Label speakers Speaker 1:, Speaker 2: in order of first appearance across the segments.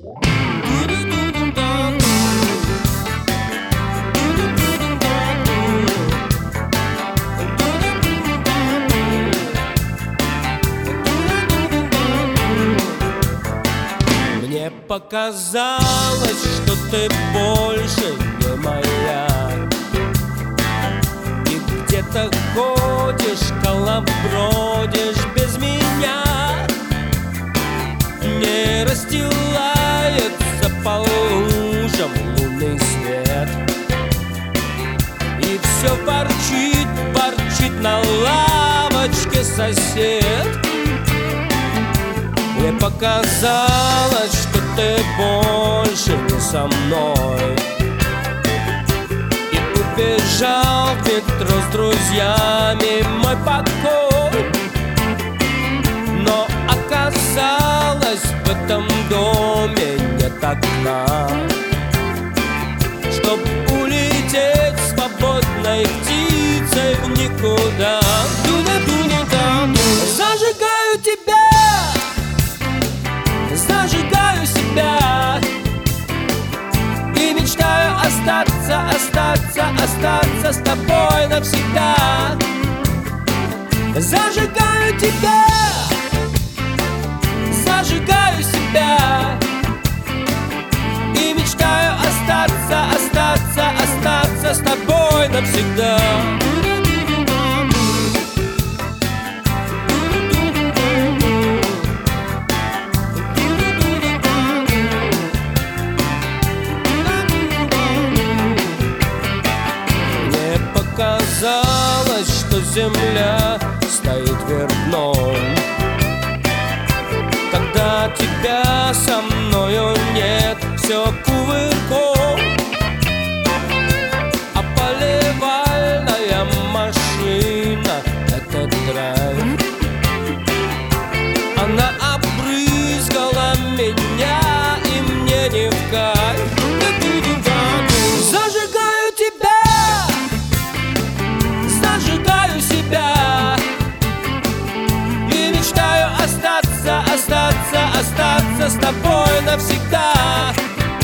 Speaker 1: Мне показалось, что ты больше не моя, и где-то ходишь, колобродишь без меня. Не расстилается по лужам лунный свет, и все ворчит, ворчит на лавочке сосед. Мне показалось, что ты больше не со мной, и убежал в метро с друзьями мой покой. Но оказалось, в этом доме нет окна, чтоб улететь свободной птицей в никуда. Зажигаю тебя, зажигаю себя, и мечтаю остаться, остаться, остаться с тобой навсегда. Зажигаю тебя, зажигаю себя, и мечтаю остаться, остаться, остаться с тобой навсегда. Казалось, что земля стоит вверх дном, когда тебя со мною нет, все кувырком. А поливальная машина — это драйв, она обрызгала меня, и мне не в кайф. Зажигаю тебя, зажигаю себя, и мечтаю остаться, остаться, остаться с тобой навсегда.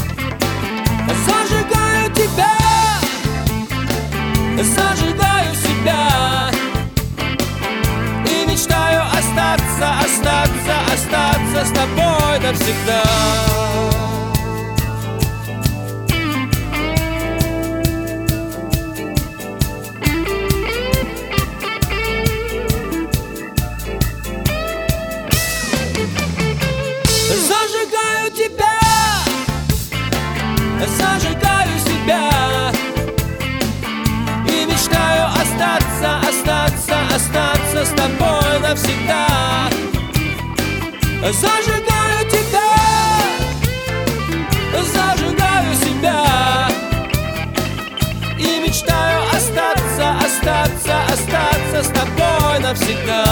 Speaker 1: Зажигаю тебя, зажигаю себя, и мечтаю остаться, остаться, остаться с тобой навсегда. Зажигаю тебя, зажигаю себя, и мечтаю остаться, остаться, остаться с тобой навсегда. Зажигаю тебя, зажигаю себя, и мечтаю остаться, остаться, остаться с тобой навсегда.